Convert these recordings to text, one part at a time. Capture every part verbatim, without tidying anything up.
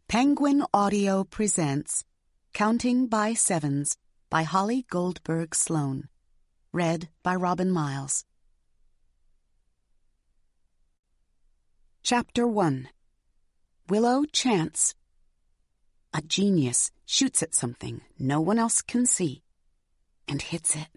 Penguin Audio presents Counting by Sevens by Holly Goldberg Sloan. Read by Robin Miles. Chapter one. Willow Chance. A genius shoots at something no one else can see and hits it.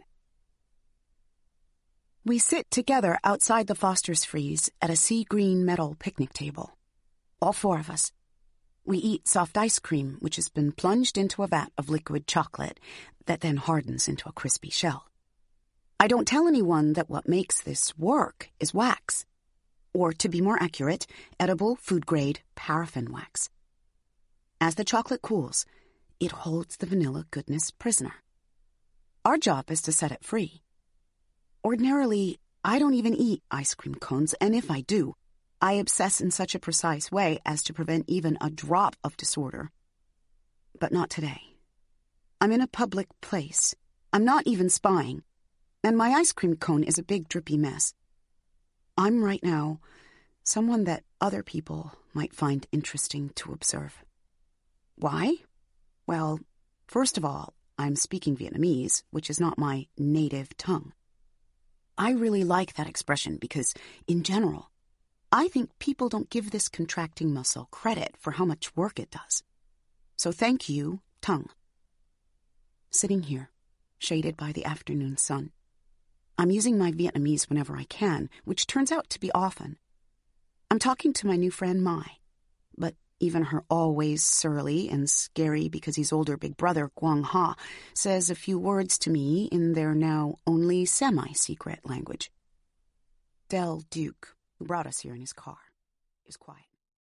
We sit together outside the Foster's Freeze at a sea-green metal picnic table. All four of us. We eat soft ice cream, which has been plunged into a vat of liquid chocolate that then hardens into a crispy shell. I don't tell anyone that what makes this work is wax, or to be more accurate, edible food-grade paraffin wax. As the chocolate cools, it holds the vanilla goodness prisoner. Our job is to set it free. Ordinarily, I don't even eat ice cream cones, and if I do, I obsess in such a precise way as to prevent even a drop of disorder. But not today. I'm in a public place. I'm not even spying. And my ice cream cone is a big drippy mess. I'm right now someone that other people might find interesting to observe. Why? Well, first of all, I'm speaking Vietnamese, which is not my native tongue. I really like that expression because, in general, I think people don't give this contracting muscle credit for how much work it does. So thank you, tongue. Sitting here, shaded by the afternoon sun. I'm using my Vietnamese whenever I can, which turns out to be often. I'm talking to my new friend Mai, but even her always surly and scary because he's older big brother, Quang Ha, says a few words to me in their now only semi-secret language. Del Duke, who brought us here in his car, is quiet.